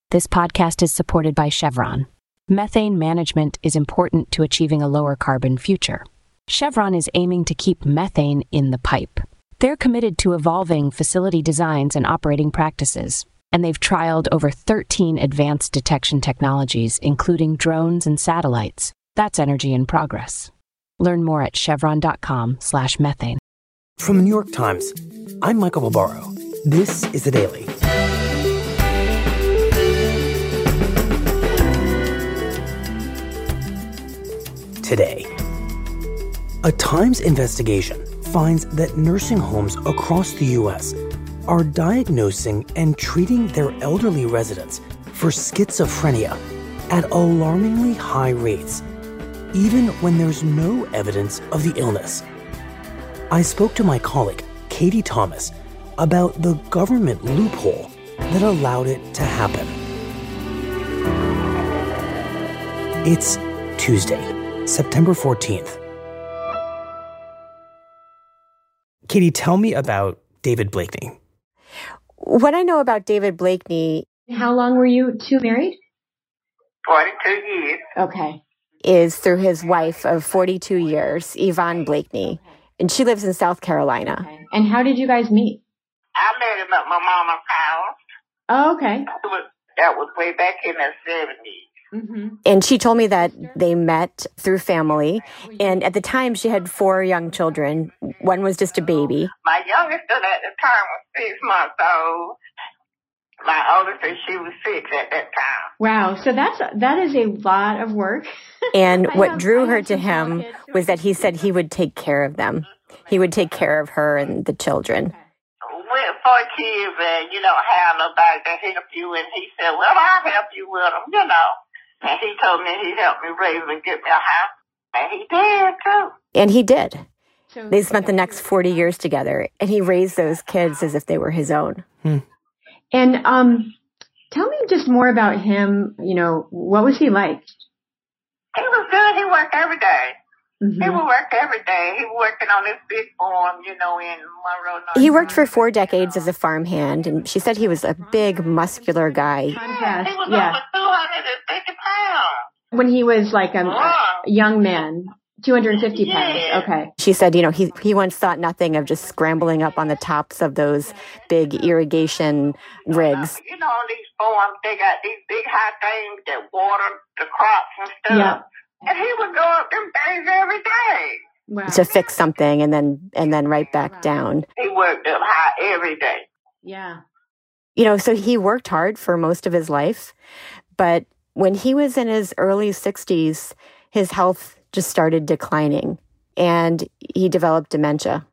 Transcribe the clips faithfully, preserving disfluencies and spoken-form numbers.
This podcast is supported by Chevron. Methane management is important to achieving a lower carbon future. Chevron is aiming to keep methane in the pipe. They're committed to evolving facility designs and operating practices, and they've trialed over thirteen advanced detection technologies, including drones and satellites. That's energy in progress. Learn more at chevron.com slash methane. From the New York Times, I'm Michael Barbaro. This is The Daily. Today, a Times investigation finds that nursing homes across the U S are diagnosing and treating their elderly residents for schizophrenia at alarmingly high rates, even when there's no evidence of the illness. I spoke to my colleague, Katie Thomas, about the government loophole that allowed it to happen. It's Tuesday, September fourteenth. Katie, tell me about David Blakeney. What I know about David Blakeney... How long were you two married? forty-two years. Okay. ...is through his wife of forty-two years, Yvonne Blakeney. And she lives in South Carolina. Okay. And how did you guys meet? I met him at my mama's house. Oh, okay. That was, that was way back in the seventies. Mm-hmm. And she told me that they met through family. And at the time, she had four young children. One was just a baby. My youngest at the time was six months old. My oldest, she was six at that time. Wow. So that's that is a lot of work. And what have, drew her to him was that he said he would take care of them. He would take care of her and the children. With four kids and you don't have nobody to help you. And he said, well, I'll help you with them, you know. And he told me he'd help me raise and get me a house. And he did, too. And he did. They spent the next forty years together. And he raised those kids as if they were his own. Hmm. And um, tell me just more about him. You know, what was he like? He was good. He worked every day. Mm-hmm. He would work every day. He was working on this big farm, you know, in Monroe, North He worked for four decades as a farmhand, and she said he was a big, muscular guy. Yeah, he was yeah. over two hundred fifty pounds. When he was like a, a young man, two hundred fifty pounds. Yeah. Okay. She said, you know, he he once thought nothing of just scrambling up on the tops of those big irrigation rigs. You know, on these farms, they got these big high things that water the crops and stuff. Yeah. And he would go up them things every day. Wow. To fix something and then and then right back down. He worked up high every day. Yeah. You know, so he worked hard for most of his life. But when he was in his early sixties, his health just started declining. And he developed dementia.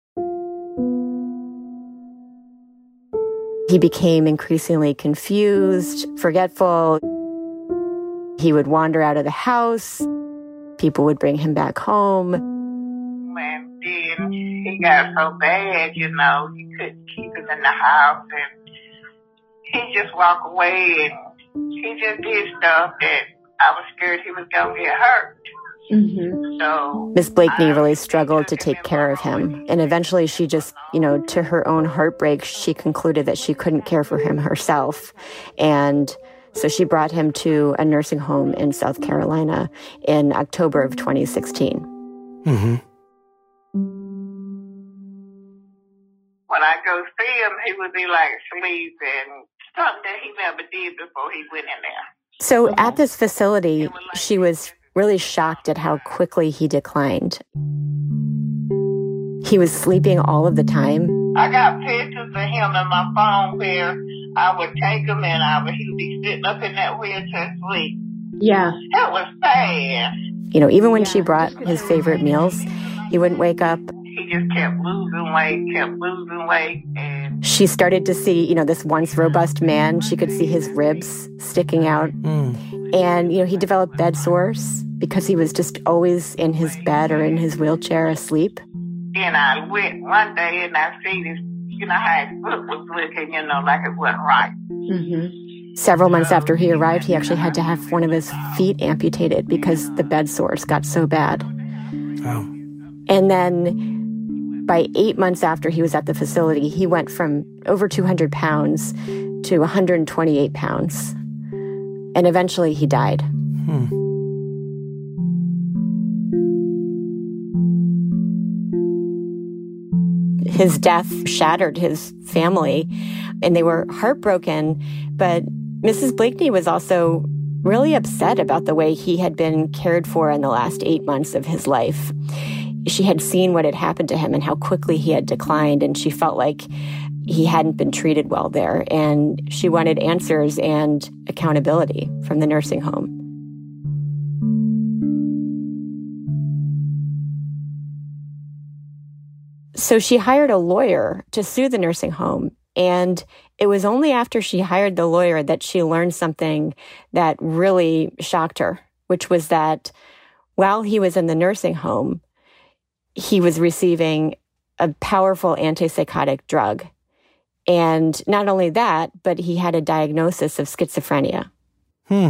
He became increasingly confused, forgetful. He would wander out of the house. People would bring him back home. And then he got so bad, you know, he couldn't keep him in the house. And he just walked away and he just did stuff that I was scared he was going to get hurt. Mm-hmm. So Miss Blakeney really struggled to take care of him. And eventually she just, you know, to her own heartbreak, she concluded that she couldn't care for him herself. And so she brought him to a nursing home in South Carolina in October of twenty sixteen. Mm-hmm. When I go see him, he would be like sleeping, something that he never did before he went in there. So at this facility, she was really shocked at how quickly he declined. He was sleeping all of the time. I got pictures of him in my phone where I would take him and I would, he would be sitting up in that wheelchair asleep. Yeah. That was sad. You know, even when she brought his favorite meals, he wouldn't wake up. He just kept losing weight, kept losing weight. And she started to see, you know, this once robust man. She could see his ribs sticking out. Mm. And, you know, he developed bed sores because he was just always in his bed or in his wheelchair asleep. And I went one day and I see this, you know, how his foot was looking, you know, like it wasn't right. Mm-hmm. Several months after he arrived, he actually had to have one of his feet amputated because the bed sores got so bad. Oh. And then by eight months after he was at the facility, he went from over two hundred pounds to one hundred twenty-eight pounds. And eventually he died. Hmm. His death shattered his family, and they were heartbroken. But Missus Blakeney was also really upset about the way he had been cared for in the last eight months of his life. She had seen what had happened to him and how quickly he had declined, and she felt like he hadn't been treated well there. And she wanted answers and accountability from the nursing home. So she hired a lawyer to sue the nursing home. And it was only after she hired the lawyer that she learned something that really shocked her, which was that while he was in the nursing home, he was receiving a powerful antipsychotic drug. And not only that, but he had a diagnosis of schizophrenia. Hmm.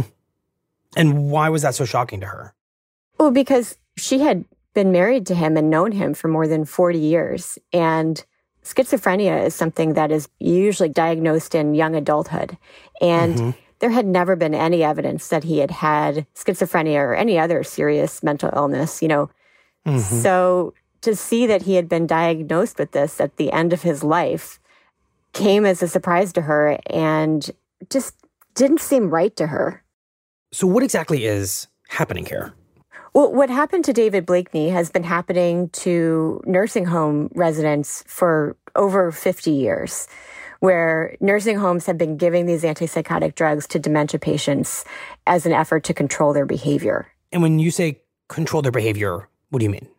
And why was that so shocking to her? Well, because she had been married to him and known him for more than forty years. And schizophrenia is something that is usually diagnosed in young adulthood. And mm-hmm. there had never been any evidence that he had had schizophrenia or any other serious mental illness, you know. Mm-hmm. So to see that he had been diagnosed with this at the end of his life came as a surprise to her and just didn't seem right to her. So what exactly is happening here? Well, what happened to David Blakeney has been happening to nursing home residents for over fifty years, where nursing homes have been giving these antipsychotic drugs to dementia patients as an effort to control their behavior. And when you say control their behavior, what do you mean?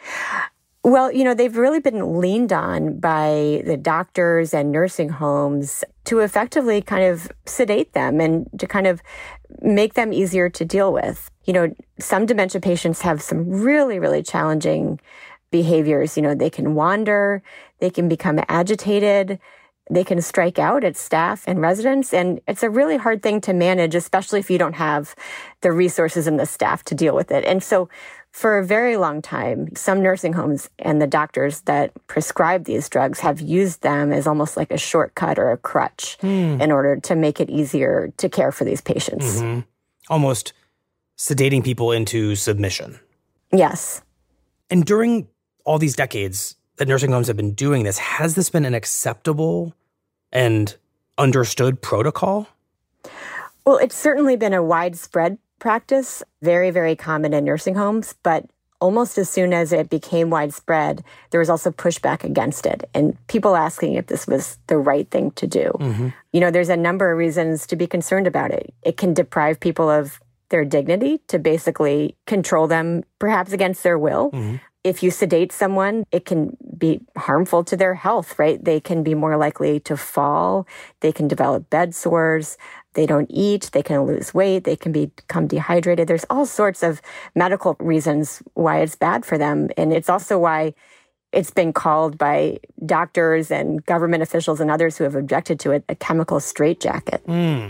Well, you know, they've really been leaned on by the doctors and nursing homes to effectively kind of sedate them and to kind of make them easier to deal with. You know, some dementia patients have some really, really challenging behaviors. You know, they can wander, they can become agitated, they can strike out at staff and residents. And it's a really hard thing to manage, especially if you don't have the resources and the staff to deal with it. And so for a very long time, some nursing homes and the doctors that prescribe these drugs have used them as almost like a shortcut or a crutch mm. in order to make it easier to care for these patients. Mm-hmm. Almost sedating people into submission. Yes. And during all these decades that nursing homes have been doing this, has this been an acceptable and understood protocol? Well, it's certainly been a widespread practice, very, very common in nursing homes, but almost as soon as it became widespread, there was also pushback against it and people asking if this was the right thing to do. Mm-hmm. You know, there's a number of reasons to be concerned about it. It can deprive people of their dignity to basically control them, perhaps against their will. Mm-hmm. If you sedate someone, it can be harmful to their health, right? They can be more likely to fall. They can develop bed sores. They don't eat. They can lose weight. They can become dehydrated. There's all sorts of medical reasons why it's bad for them. And it's also why it's been called by doctors and government officials and others who have objected to it a chemical straitjacket. Mm.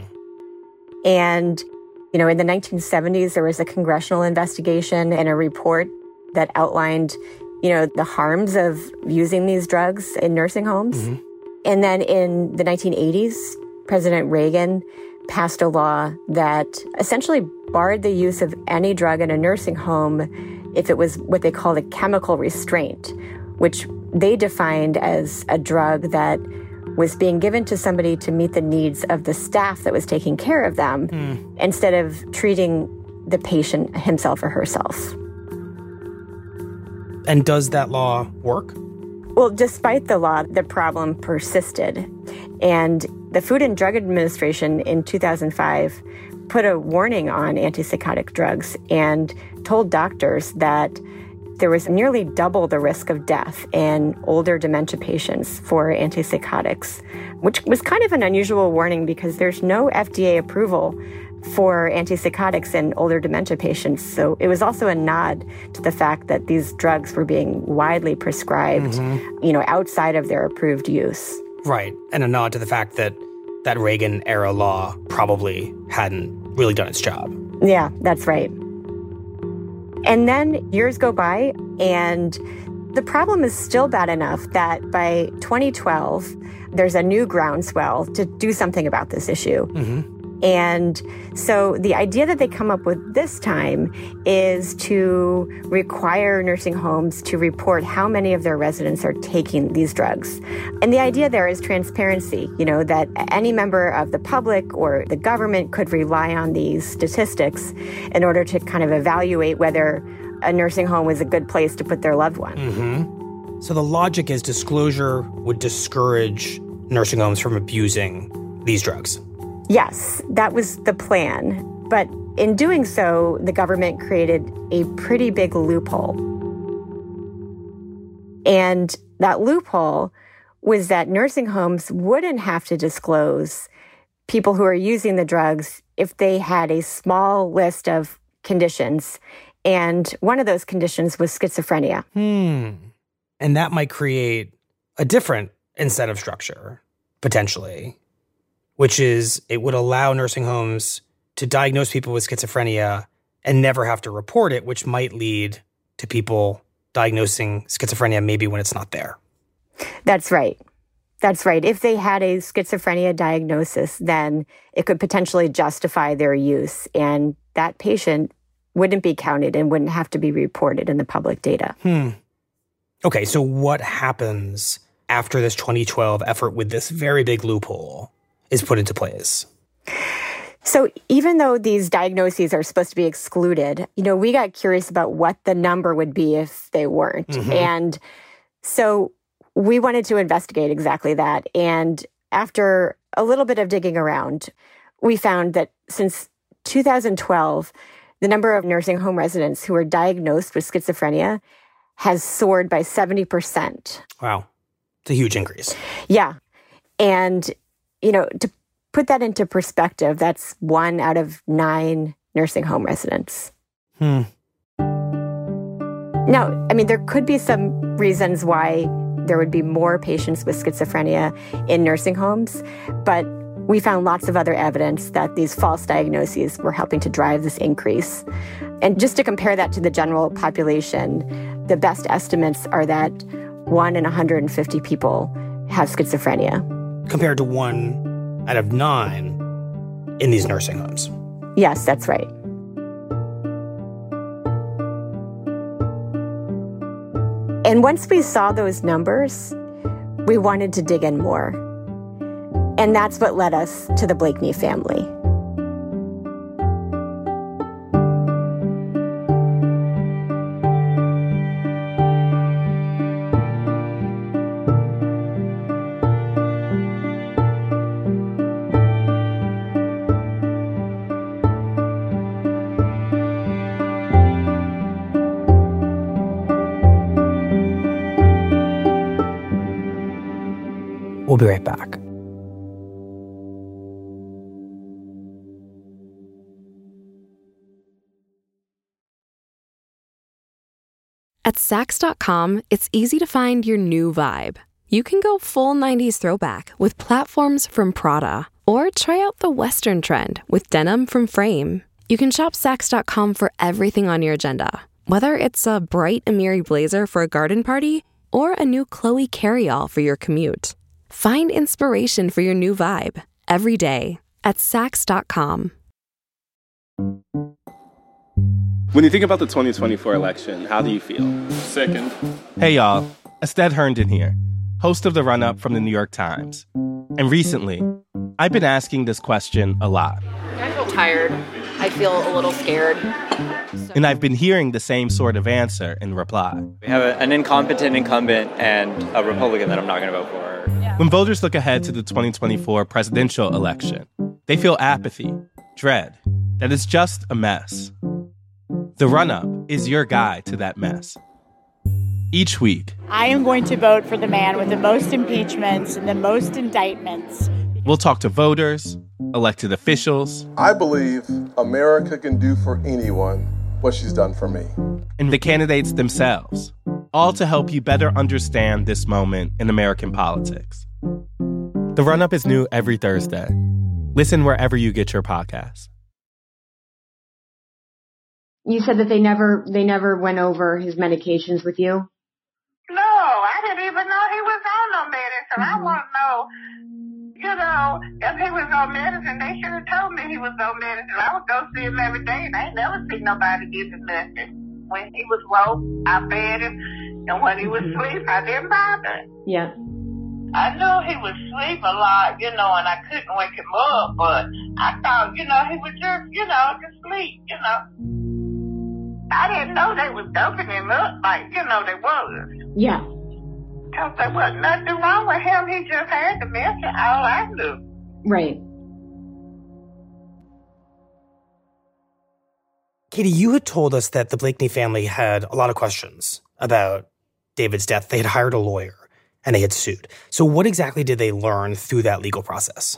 And, you know, in the nineteen seventies, there was a congressional investigation and a report that outlined, you know, the harms of using these drugs in nursing homes. Mm-hmm. And then in the nineteen eighties, President Reagan passed a law that essentially barred the use of any drug in a nursing home if it was what they called a chemical restraint, which they defined as a drug that was being given to somebody to meet the needs of the staff that was taking care of them mm. instead of treating the patient himself or herself. And does that law work? Well, despite the law, the problem persisted. And the Food and Drug Administration in two thousand five put a warning on antipsychotic drugs and told doctors that there was nearly double the risk of death in older dementia patients for antipsychotics, which was kind of an unusual warning because there's no F D A approval for antipsychotics in older dementia patients. So it was also a nod to the fact that these drugs were being widely prescribed, mm-hmm. you know, outside of their approved use. Right. And a nod to the fact that that Reagan-era law probably hadn't really done its job. Yeah, that's right. And then years go by, and the problem is still bad enough that by twenty twelve, there's a new groundswell to do something about this issue. Mm-hmm. And so the idea that they come up with this time is to require nursing homes to report how many of their residents are taking these drugs. And the idea there is transparency, you know, that any member of the public or the government could rely on these statistics in order to kind of evaluate whether a nursing home was a good place to put their loved one. Mm-hmm. So the logic is disclosure would discourage nursing homes from abusing these drugs. Yes, that was the plan. But in doing so, the government created a pretty big loophole. And that loophole was that nursing homes wouldn't have to disclose people who are using the drugs if they had a small list of conditions. And one of those conditions was schizophrenia. Hmm. And that might create a different incentive structure, potentially, which is it would allow nursing homes to diagnose people with schizophrenia and never have to report it, which might lead to people diagnosing schizophrenia maybe when it's not there. That's right. That's right. If they had a schizophrenia diagnosis, then it could potentially justify their use, and that patient wouldn't be counted and wouldn't have to be reported in the public data. Hmm. Okay, so what happens after this twenty twelve effort with this very big loophole is put into place? So even though these diagnoses are supposed to be excluded, you know, we got curious about what the number would be if they weren't. Mm-hmm. And so we wanted to investigate exactly that. And after a little bit of digging around, we found that since two thousand twelve, the number of nursing home residents who are diagnosed with schizophrenia has soared by seventy percent. Wow. It's a huge increase. Yeah. And, you know, to put that into perspective, that's one out of nine nursing home residents. Hmm. Now, I mean, there could be some reasons why there would be more patients with schizophrenia in nursing homes, but we found lots of other evidence that these false diagnoses were helping to drive this increase. And just to compare that to the general population, the best estimates are that one in one hundred fifty people have schizophrenia. Compared to one out of nine in these nursing homes. Yes, that's right. And once we saw those numbers, we wanted to dig in more. And that's what led us to the Blakeney family. We'll be right back. At Saks dot com, it's easy to find your new vibe. You can go full nineties throwback with platforms from Prada, or try out the Western trend with denim from Frame. You can shop Saks dot com for everything on your agenda, whether it's a bright Amiri blazer for a garden party or a new Chloe carryall for your commute. Find inspiration for your new vibe every day at Saks dot com. When you think about the twenty twenty-four election, how do you feel? Second. Hey, y'all. Estelle Herndon here, host of The Run-Up from the New York Times. And recently, I've been asking this question a lot. I feel tired. I feel a little scared. So. And I've been hearing the same sort of answer in reply. We have a, an incompetent incumbent and a Republican that I'm not going to vote for. Yeah. When voters look ahead to the twenty twenty-four presidential election, they feel apathy, dread, that it's just a mess. The Run-Up is your guide to that mess. Each week, I am going to vote for the man with the most impeachments and the most indictments. We'll talk to voters, elected officials. I believe America can do for anyone what she's done for me. And the candidates themselves, all to help you better understand this moment in American politics. The Run-Up is new every Thursday. Listen wherever you get your podcasts. You said that they never they never went over his medications with you? No, I didn't even know he was on no medicine. Mm-hmm. I want to know You know, if he was on medicine, they should have told me he was on medicine. I would go see him every day, and I ain't never seen nobody give him nothing. When he was woke, I fed him, and when he was asleep, I didn't bother. Yeah. I knew he would sleep a lot, you know, and I couldn't wake him up, but I thought, you know, he would just, you know, just sleep, you know. I didn't know they was doping him up like, you know, they was. Yeah. Because there wasn't nothing wrong with him. He just had dementia, all I knew. Right. Katie, you had told us that the Blakeney family had a lot of questions about David's death. They had hired a lawyer and they had sued. So what exactly did they learn through that legal process?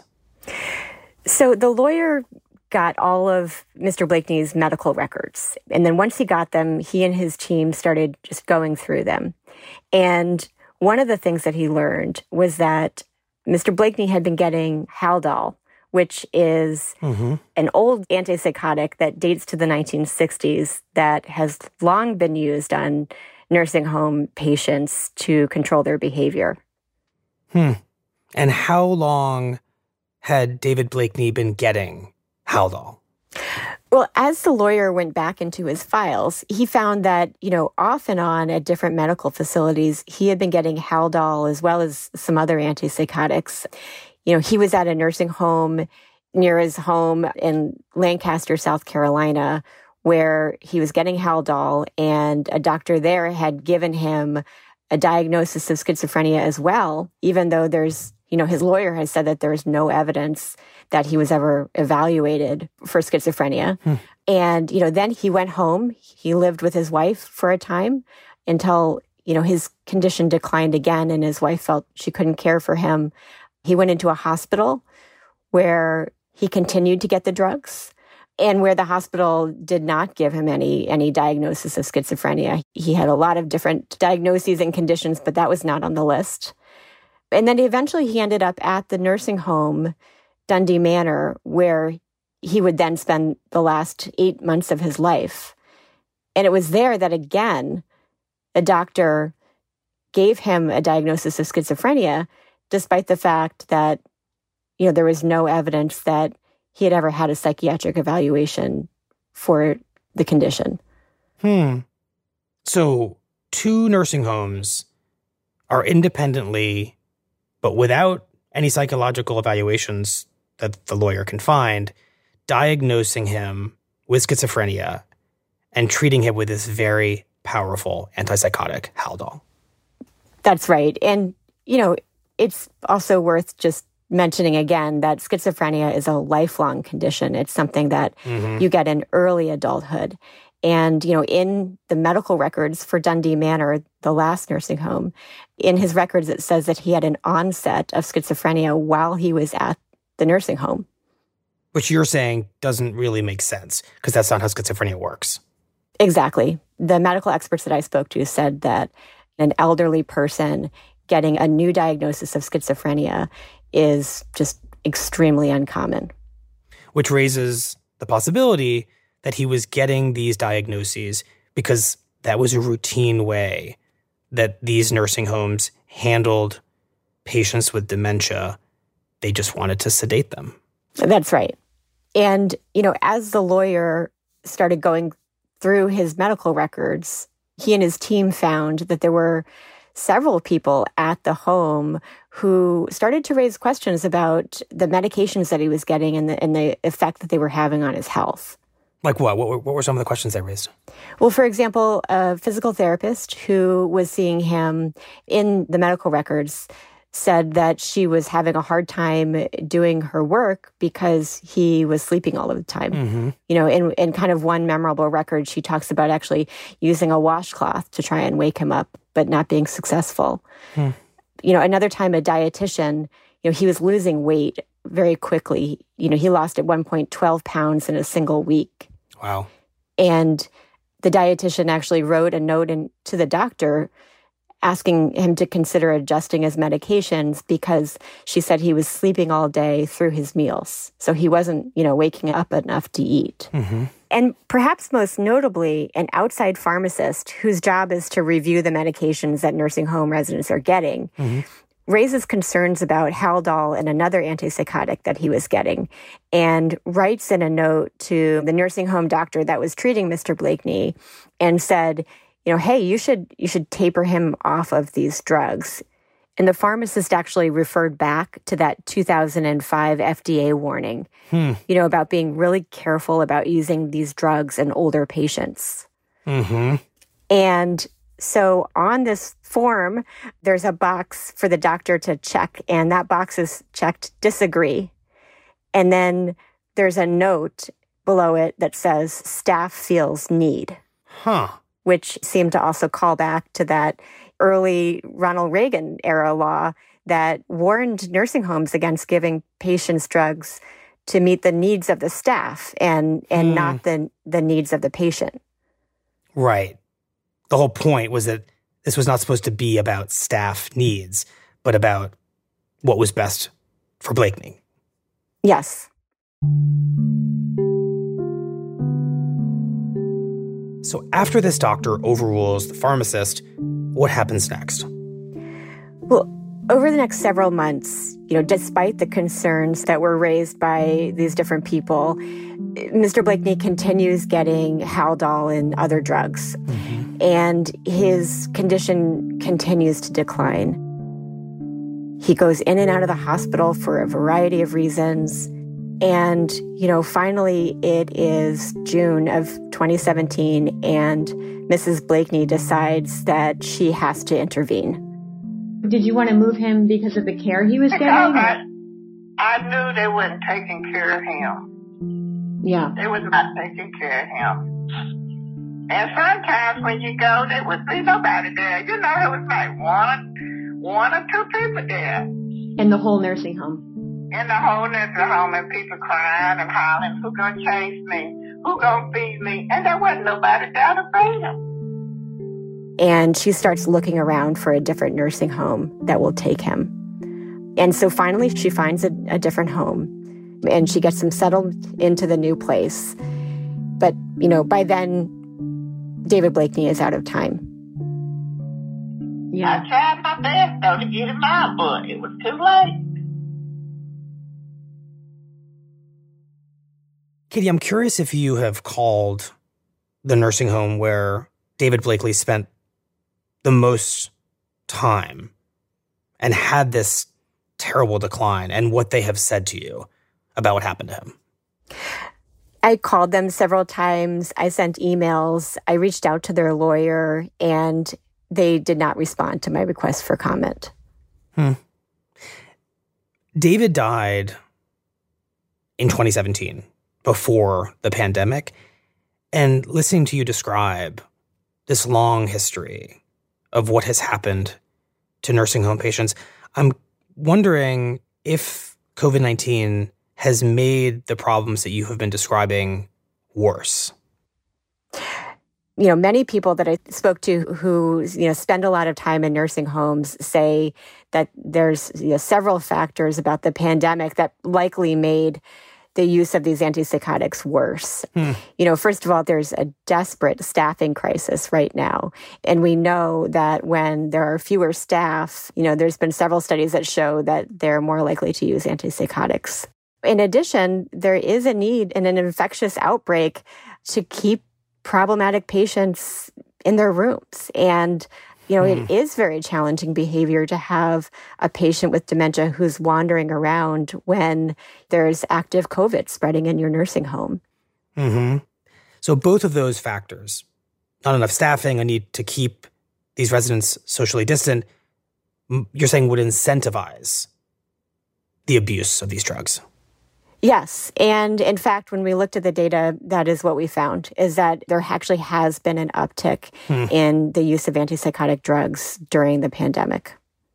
So the lawyer got all of Mister Blakeney's medical records. And then once he got them, he and his team started just going through them. And one of the things that he learned was that Mister Blakeney had been getting Haldol, which is mm-hmm. an old antipsychotic that dates to the nineteen sixties that has long been used on nursing home patients to control their behavior. Hmm. And how long had David Blakeney been getting Haldol? Well, as the lawyer went back into his files, he found that, you know, off and on at different medical facilities, he had been getting Haldol as well as some other antipsychotics. You know, he was at a nursing home near his home in Lancaster, South Carolina, where he was getting Haldol, and a doctor there had given him a diagnosis of schizophrenia as well, even though there's, you know, his lawyer has said that there's no evidence that he was ever evaluated for schizophrenia. Hmm. And, you know, then he went home. He lived with his wife for a time until, you know, his condition declined again and his wife felt she couldn't care for him. He went into a hospital where he continued to get the drugs and where the hospital did not give him any any diagnosis of schizophrenia. He had a lot of different diagnoses and conditions, but that was not on the list. And then eventually he ended up at the nursing home, Dundee Manor, where he would then spend the last eight months of his life. And it was there that, again, a doctor gave him a diagnosis of schizophrenia, despite the fact that, you know, there was no evidence that he had ever had a psychiatric evaluation for the condition. Hmm. So two nursing homes are independently, but without any psychological evaluations that the lawyer can find, diagnosing him with schizophrenia and treating him with this very powerful antipsychotic, Haldol. That's right. And, you know, it's also worth just mentioning again that schizophrenia is a lifelong condition. It's something that mm-hmm. you get in early adulthood. And, you know, in the medical records for Dundee Manor, the last nursing home, in his records, it says that he had an onset of schizophrenia while he was at the nursing home. Which you're saying doesn't really make sense because that's not how schizophrenia works. Exactly. The medical experts that I spoke to said that an elderly person getting a new diagnosis of schizophrenia is just extremely uncommon. Which raises the possibility that he was getting these diagnoses because that was a routine way that these nursing homes handled patients with dementia. They just wanted to sedate them. That's right. And, you know, as the lawyer started going through his medical records, he and his team found that there were several people at the home who started to raise questions about the medications that he was getting and the, and the effect that they were having on his health. Like what? What were, what were some of the questions they raised? Well, for example, a physical therapist who was seeing him in the medical records said that she was having a hard time doing her work because he was sleeping all of the time. Mm-hmm. You know, in, in kind of one memorable record, she talks about actually using a washcloth to try and wake him up, but not being successful. Hmm. You know, another time a dietitian, you know, he was losing weight very quickly. You know, he lost at one point twelve pounds in a single week. Wow. And the dietitian actually wrote a note in, to the doctor asking him to consider adjusting his medications because she said he was sleeping all day through his meals. So he wasn't, you know, waking up enough to eat. Mm-hmm. And perhaps most notably, an outside pharmacist whose job is to review the medications that nursing home residents are getting mm-hmm. raises concerns about Haldol and another antipsychotic that he was getting, and writes in a note to the nursing home doctor that was treating Mister Blakeney and said, you know, hey, you should you should taper him off of these drugs. And the pharmacist actually referred back to that two thousand five F D A warning, hmm. you know, about being really careful about using these drugs in older patients. Mm-hmm. And so on this form, there's a box for the doctor to check, and that box is checked disagree. And then there's a note below it that says staff feels need. Huh. Which seemed to also call back to that early Ronald Reagan era law that warned nursing homes against giving patients drugs to meet the needs of the staff and and hmm. not the the needs of the patient. Right. The whole point was that this was not supposed to be about staff needs, but about what was best for Blakeney. Yes. So after this doctor overrules the pharmacist, what happens next? Well, over the next several months, you know, despite the concerns that were raised by these different people, Mister Blakeney continues getting Haldol and other drugs, mm-hmm. and his condition continues to decline. He goes in and out of the hospital for a variety of reasons. And, you know, finally it is June of twenty seventeen, and Missus Blakeney decides that she has to intervene. Did you want to move him because of the care he was getting? I, I knew they wasn't taking care of him. Yeah. They was not taking care of him. And sometimes when you go, there would be nobody there. You know, it was like one, one or two people there. In the whole nursing home? In the whole nursing home, and people crying and hollering, who gonna chase me? Who gonna feed me? And there wasn't nobody there to feed him. And she starts looking around for a different nursing home that will take him. And so finally she finds a, a different home, and she gets him settled into the new place. But, you know, by then, David Blakeney is out of time. Yeah. I tried my best, though, to get him out, but it was too late. Katie, I'm curious if you have called the nursing home where David Blakeney spent the most time and had this terrible decline, and what they have said to you about what happened to him. I called them several times. I sent emails. I reached out to their lawyer, and they did not respond to my request for comment. Hmm. David died in twenty seventeen, before the pandemic. And listening to you describe this long history of what has happened to nursing home patients, I'm wondering if COVID nineteen has made the problems that you have been describing worse. You know, many people that I spoke to who, you know, spend a lot of time in nursing homes say that there's, you know, several factors about the pandemic that likely made the use of these antipsychotics worse. Hmm. You know, first of all, there's a desperate staffing crisis right now. And we know that when there are fewer staff, you know, there's been several studies that show that they're more likely to use antipsychotics. In addition, there is a need in an infectious outbreak to keep problematic patients in their rooms. And you know, mm. it is very challenging behavior to have a patient with dementia who's wandering around when there's active COVID spreading in your nursing home. Mm-hmm. So both of those factors, not enough staffing, a need to keep these residents socially distant, you're saying would incentivize the abuse of these drugs. Yes. And in fact, when we looked at the data, that is what we found, is that there actually has been an uptick hmm. in the use of antipsychotic drugs during the pandemic.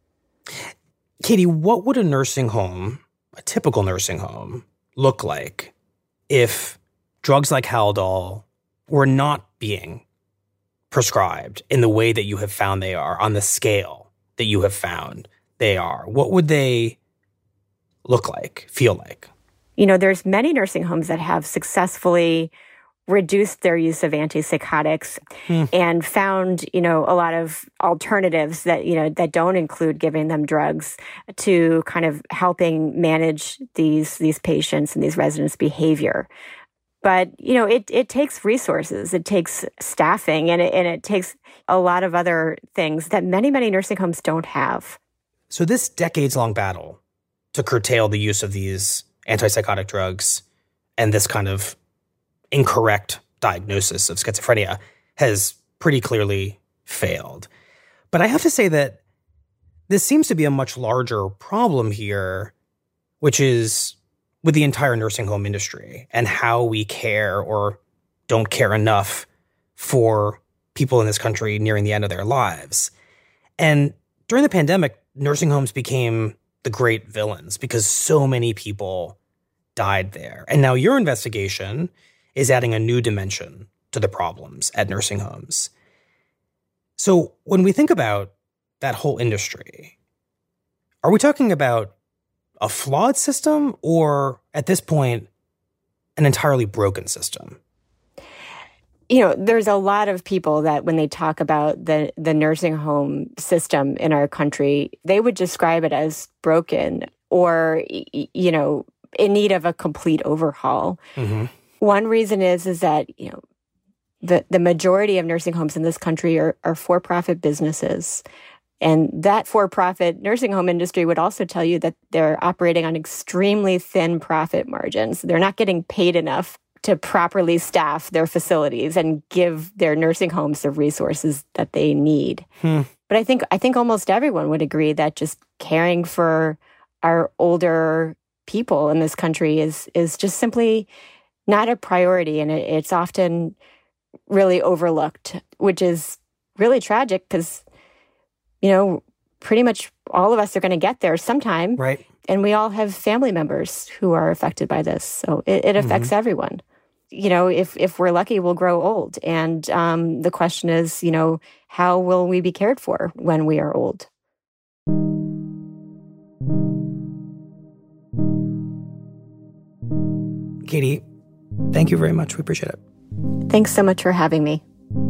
Katie, what would a nursing home, a typical nursing home, look like if drugs like Haldol were not being prescribed in the way that you have found they are, on the scale that you have found they are? What would they look like, feel like? You know, there's many nursing homes that have successfully reduced their use of antipsychotics hmm. and found, you know, a lot of alternatives that, you know, that don't include giving them drugs to kind of helping manage these these patients and these residents' behavior. But, you know, it, it takes resources, it takes staffing, and it, and it takes a lot of other things that many, many nursing homes don't have. So this decades-long battle to curtail the use of these antipsychotic drugs and this kind of incorrect diagnosis of schizophrenia has pretty clearly failed. But I have to say that this seems to be a much larger problem here, which is with the entire nursing home industry and how we care or don't care enough for people in this country nearing the end of their lives. And during the pandemic, nursing homes became the great villains because so many people died there. And now your investigation is adding a new dimension to the problems at nursing homes. So when we think about that whole industry, are we talking about a flawed system or, at this point, an entirely broken system? You know, there's a lot of people that when they talk about the, the nursing home system in our country, they would describe it as broken or, you know, in need of a complete overhaul. Mm-hmm. One reason is, is that, you know, the, the majority of nursing homes in this country are, are for-profit businesses. And that for-profit nursing home industry would also tell you that they're operating on extremely thin profit margins. They're not getting paid enough to properly staff their facilities and give their nursing homes the resources that they need. Hmm. But I think I think almost everyone would agree that just caring for our older people in this country is is just simply not a priority, and it, it's often really overlooked, which is really tragic because, you know, pretty much all of us are going to get there sometime. Right. And we all have family members who are affected by this. So it, it affects mm-hmm. everyone. You know, if, if we're lucky, we'll grow old. And um, the question is, you know, how will we be cared for when we are old? Katie, thank you very much. We appreciate it. Thanks so much for having me.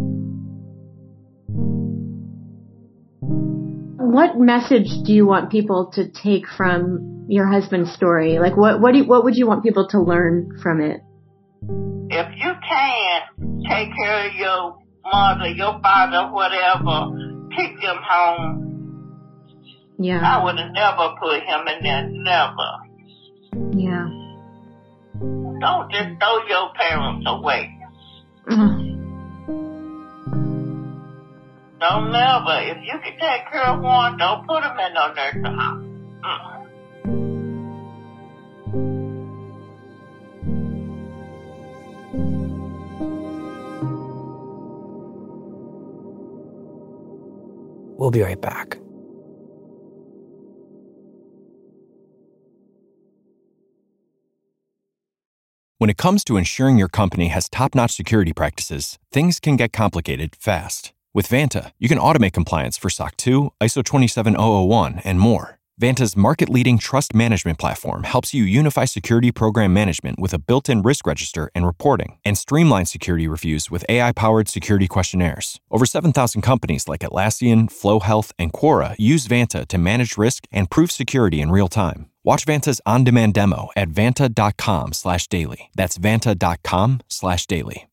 What message do you want people to take from your husband's story? Like, what what do you, what would you want people to learn from it? If you can take care of your mother, your father, whatever, take them home. Yeah. I would have never put him in there, never. Yeah. Don't just throw your parents away. Don't never. If you can take care of one, don't put them in no nursing home. Mm. We'll be right back. When it comes to ensuring your company has top-notch security practices, things can get complicated fast. With Vanta, you can automate compliance for S O C two, I S O twenty-seven thousand one, and more. Vanta's market-leading trust management platform helps you unify security program management with a built-in risk register and reporting, and streamline security reviews with A I-powered security questionnaires. Over seven thousand companies like Atlassian, Flow Health, and Quora use Vanta to manage risk and prove security in real time. Watch Vanta's on-demand demo at vanta.com slash daily. That's vanta.com slash daily.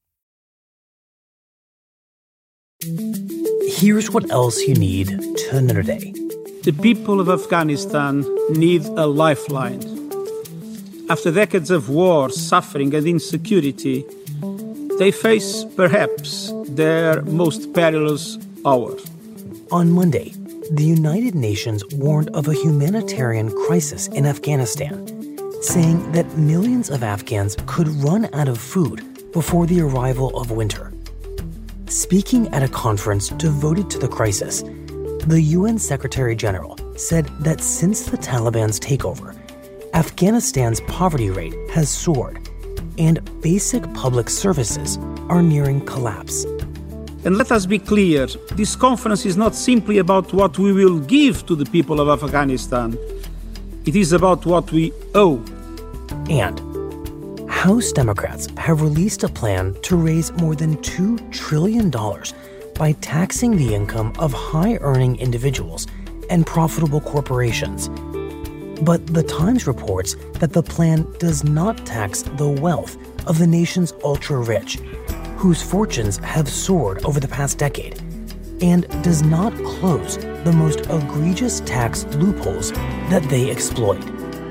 Here's what else you need to know today. The people of Afghanistan need a lifeline. After decades of war, suffering, and insecurity, they face perhaps their most perilous hour. On Monday, the United Nations warned of a humanitarian crisis in Afghanistan, saying that millions of Afghans could run out of food before the arrival of winter. Speaking at a conference devoted to the crisis, the U N Secretary General said that since the Taliban's takeover, Afghanistan's poverty rate has soared, and basic public services are nearing collapse. And let us be clear, this conference is not simply about what we will give to the people of Afghanistan. It is about what we owe. And House Democrats have released a plan to raise more than two trillion dollars by taxing the income of high-earning individuals and profitable corporations. But The Times reports that the plan does not tax the wealth of the nation's ultra-rich, whose fortunes have soared over the past decade, and does not close the most egregious tax loopholes that they exploit.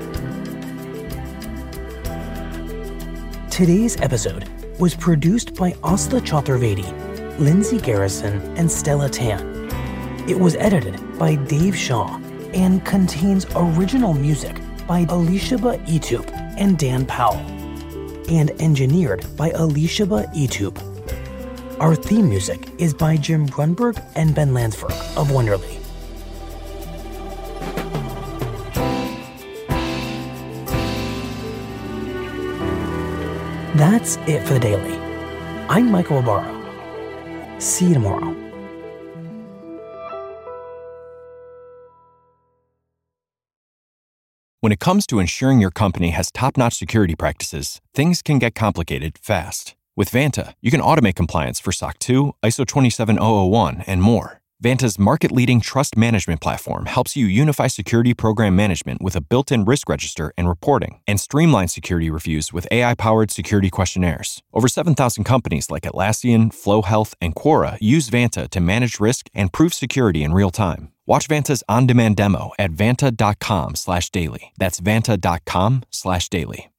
Today's episode was produced by Asla Chaturvedi, Lindsay Garrison, and Stella Tan. It was edited by Dave Shaw and contains original music by Elishaba Etup and Dan Powell, and engineered by Elishaba Etup. Our theme music is by Jim Brunberg and Ben Lansford of Wonderly. That's it for the Daily. I'm Michael Ibarra. See you tomorrow. When it comes to ensuring your company has top-notch security practices, things can get complicated fast. With Vanta, you can automate compliance for S O C two, I S O twenty-seven thousand one, and more. Vanta's market-leading trust management platform helps you unify security program management with a built-in risk register and reporting, and streamline security reviews with A I-powered security questionnaires. Over seven thousand companies like Atlassian, Flow Health, and Quora use Vanta to manage risk and prove security in real time. Watch Vanta's on-demand demo at vanta.com slash daily. That's vanta.com slash daily.